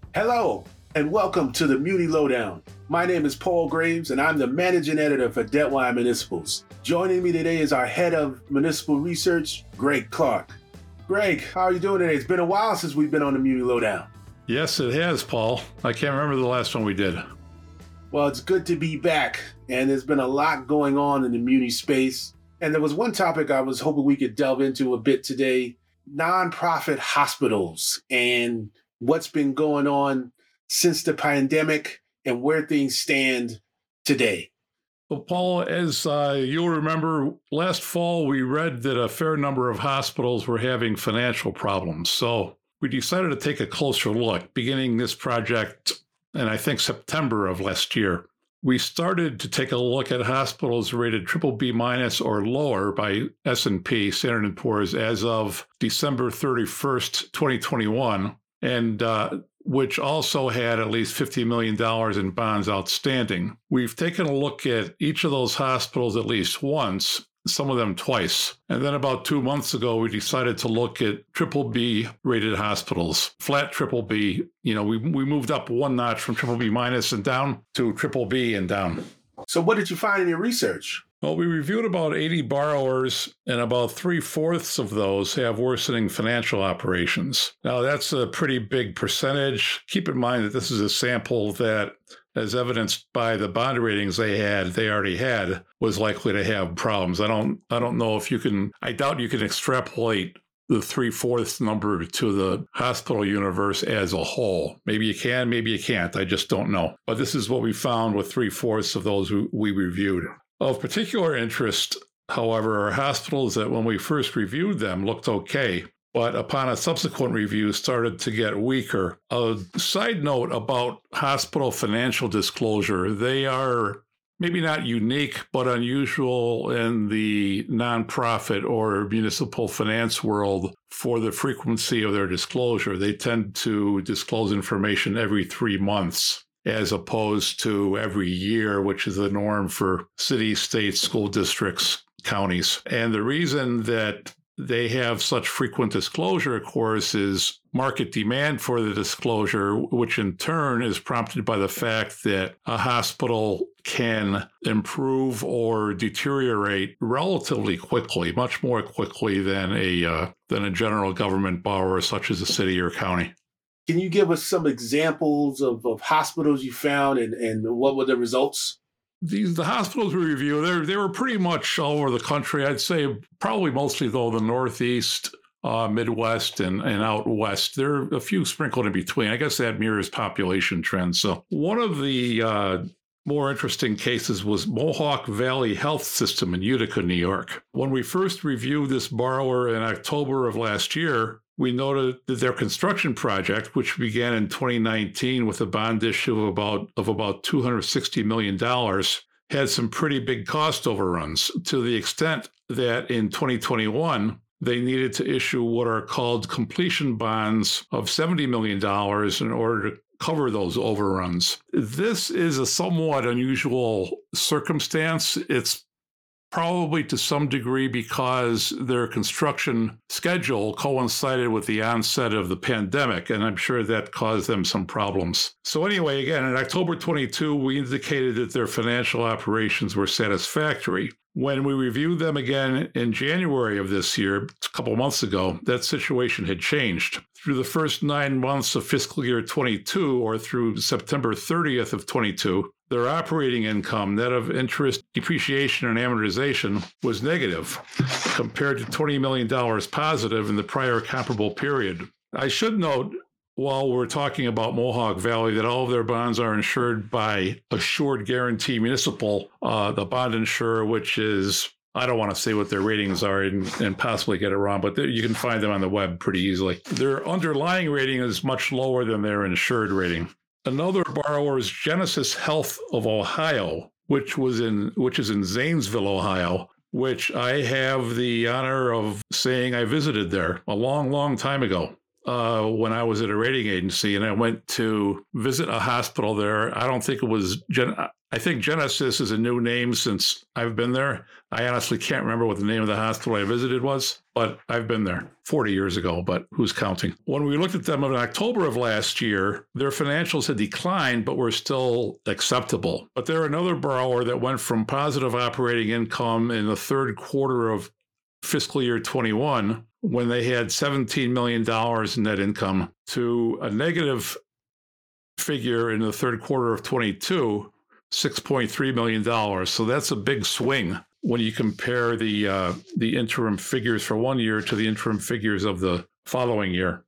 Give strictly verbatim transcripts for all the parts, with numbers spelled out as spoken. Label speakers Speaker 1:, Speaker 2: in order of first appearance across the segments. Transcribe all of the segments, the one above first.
Speaker 1: Hello, and welcome to the Muni Lowdown. My name is Paul Graves, and I'm the managing editor for Debtwire Municipals. Joining me today is our head of municipal research, Greg Clark. Greg, how are you doing today? It's been a while since we've been on the Muni Lowdown.
Speaker 2: Yes, it has, Paul. I can't remember the last one we did.
Speaker 1: Well, it's good to be back, and there's been a lot going on in the Muni space. And there was one topic I was hoping we could delve into a bit today, nonprofit hospitals and what's been going on since the pandemic and where things stand today.
Speaker 2: Well, Paul, as uh, you'll remember, last fall we read that a fair number of hospitals were having financial problems. So we decided to take a closer look, beginning this project in, I think, September of last year. We started to take a look at hospitals rated triple B minus or lower by S and P, Standard and Poor's, as of December thirty-first, twenty twenty-one, and uh, which also had at least fifty million dollars in bonds outstanding. We've taken a look at each of those hospitals at least once, some of them twice. And then about two months ago, we decided to look at triple B rated hospitals, flat triple B. You know, we, we moved up one notch from triple B minus and down to triple B and down.
Speaker 1: So what did you find in your research?
Speaker 2: Well, we reviewed about eighty borrowers, and about three-fourths of those have worsening financial operations. Now, that's a pretty big percentage. Keep in mind that this is a sample that, as evidenced by the bond ratings they had, they already had, was likely to have problems. I don't, I don't know if you can, I doubt you can extrapolate the three-fourths number to the hospital universe as a whole. Maybe you can, maybe you can't. I just don't know. But this is what we found with three-fourths of those who we reviewed. Of particular interest, however, are hospitals that when we first reviewed them looked okay, but upon a subsequent review started to get weaker. A side note about hospital financial disclosure, they are maybe not unique, but unusual in the nonprofit or municipal finance world for the frequency of their disclosure. They tend to disclose information every three months. As opposed to every year, which is the norm for cities, states, school districts, counties. And the reason that they have such frequent disclosure, of course, is market demand for the disclosure, which in turn is prompted by the fact that a hospital can improve or deteriorate relatively quickly, much more quickly than a uh, than a general government borrower such as a city or county.
Speaker 1: Can you give us some examples of, of hospitals you found and, and what were the results?
Speaker 2: These the hospitals we review, they they were pretty much all over the country. I'd say probably mostly, though, the Northeast, uh, Midwest, and, and out West. There are a few sprinkled in between. I guess that mirrors population trends. So one of the uh, more interesting cases was Mohawk Valley Health System in Utica, New York. When we first reviewed this borrower in October of last year, we noted that their construction project, which began in twenty nineteen with a bond issue of about of about two hundred sixty million dollars, had some pretty big cost overruns to the extent that in twenty twenty-one, they needed to issue what are called completion bonds of seventy million dollars in order to cover those overruns. This is a somewhat unusual circumstance. It's probably to some degree because their construction schedule coincided with the onset of the pandemic, and I'm sure that caused them some problems. So anyway, again, in October twenty-two, we indicated that their financial operations were satisfactory. When we reviewed them again in January of this year, a couple months ago, that situation had changed. Through the first nine months of fiscal year twenty-two, or through September thirtieth of twenty-two, their operating income, net of interest, depreciation, and amortization, was negative, compared to twenty million dollars positive in the prior comparable period. I should note, while we're talking about Mohawk Valley, that all of their bonds are insured by Assured Guaranty Municipal, uh, the bond insurer, which is, I don't want to say what their ratings are and, and possibly get it wrong, but you can find them on the web pretty easily. Their underlying rating is much lower than their insured rating. Another borrower is Genesis Health of Ohio, which was in which is in Zanesville, Ohio, which I have the honor of saying I visited there a long, long time ago. uh, when I was at a rating agency, and I went to visit a hospital there. I don't think it was Gen- I think Genesis is a new name since I've been there. I honestly can't remember what the name of the hospital I visited was, but I've been there forty years ago, but who's counting? When we looked at them in October of last year, their financials had declined, but were still acceptable. But they're another borrower that went from positive operating income in the third quarter of fiscal year twenty-one, when they had seventeen million dollars in net income, to a negative figure in the third quarter of twenty-two, six point three million dollars. So that's a big swing when you compare the uh, the interim figures for one year to the interim figures of the following year.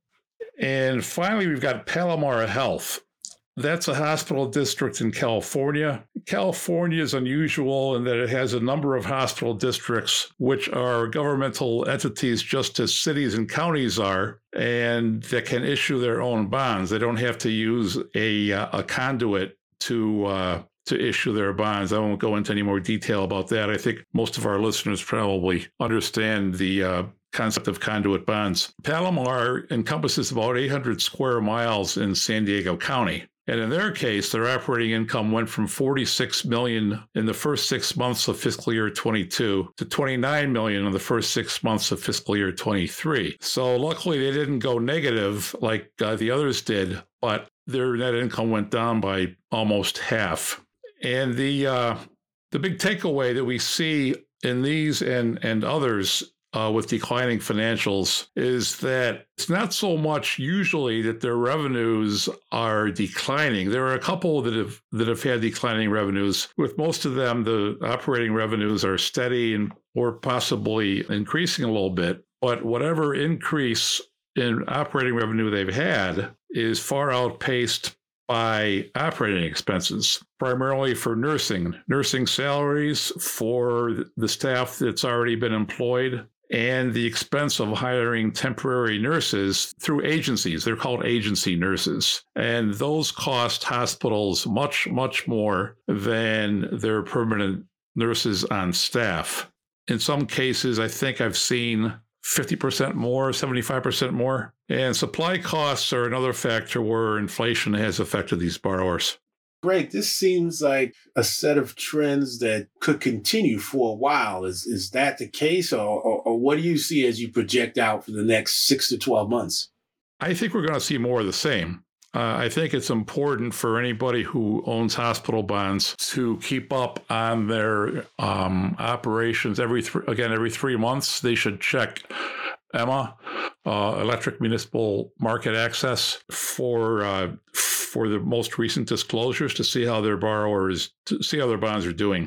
Speaker 2: And finally, we've got Palomar Health. That's a hospital district in California. California is unusual in that it has a number of hospital districts, which are governmental entities just as cities and counties are, and that can issue their own bonds. They don't have to use a, a conduit to uh, to issue their bonds. I won't go into any more detail about that. I think most of our listeners probably understand the uh, concept of conduit bonds. Palomar encompasses about eight hundred square miles in San Diego County. And in their case, their operating income went from forty-six million dollars in the first six months of fiscal year twenty-two to twenty-nine million dollars in the first six months of fiscal year twenty-three. So luckily, they didn't go negative like uh, the others did, but their net income went down by almost half. And the uh, the big takeaway that we see in these and, and others Uh, with declining financials is that it's not so much usually that their revenues are declining. There are a couple that have that have had declining revenues. With most of them, the operating revenues are steady and or possibly increasing a little bit. But whatever increase in operating revenue they've had is far outpaced by operating expenses, primarily for nursing, nursing salaries for the staff that's already been employed, and the expense of hiring temporary nurses through agencies. They're called agency nurses. And those cost hospitals much, much more than their permanent nurses on staff. In some cases, I think I've seen fifty percent more, seventy-five percent more. And supply costs are another factor where inflation has affected these borrowers.
Speaker 1: Greg, this seems like a set of trends that could continue for a while. Is is that the case, or, or, or what do you see as you project out for the next six to twelve months?
Speaker 2: I think we're going to see more of the same. Uh, I think it's important for anybody who owns hospital bonds to keep up on their um, operations. Every th- again, every three months, they should check E M A, uh, Electric Municipal Market Access, for uh, for the most recent disclosures to see how their borrowers, to see how their bonds are doing.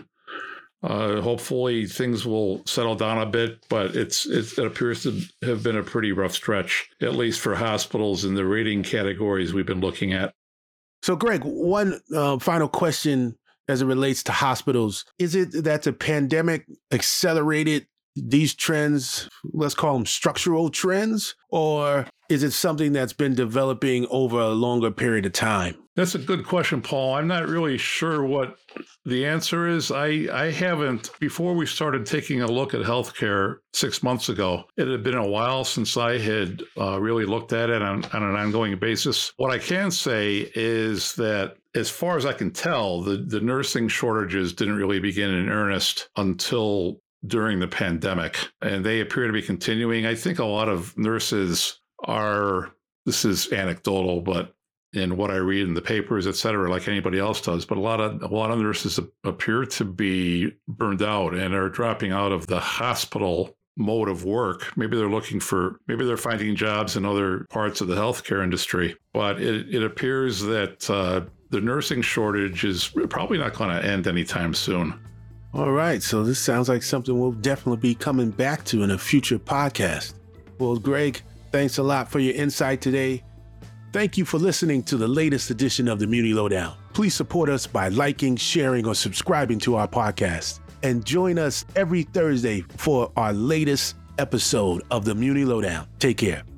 Speaker 2: Uh, hopefully things will settle down a bit, but it's, it's it appears to have been a pretty rough stretch, at least for hospitals in the rating categories we've been looking at.
Speaker 1: So, Greg, one uh, final question as it relates to hospitals. Is it that the pandemic accelerated these trends, let's call them structural trends, or is it something that's been developing over a longer period of time?
Speaker 2: That's a good question, Paul. I'm not really sure what the answer is. I, I haven't, before we started taking a look at healthcare six months ago, it had been a while since I had uh, really looked at it on, on an ongoing basis. What I can say is that as far as I can tell, the, the nursing shortages didn't really begin in earnest until during the pandemic, and they appear to be continuing. I think a lot of nurses are, this is anecdotal, but in what I read in the papers, et cetera, like anybody else does, but a lot of a lot of nurses appear to be burned out and are dropping out of the hospital mode of work. Maybe they're looking for, maybe they're finding jobs in other parts of the healthcare industry, but it, it appears that uh, the nursing shortage is probably not going to end anytime soon.
Speaker 1: All right, so this sounds like something we'll definitely be coming back to in a future podcast. Well, Greg, thanks a lot for your insight today. Thank you for listening to the latest edition of the Muni Lowdown. Please support us by liking, sharing, or subscribing to our podcast. And join us every Thursday for our latest episode of the Muni Lowdown. Take care.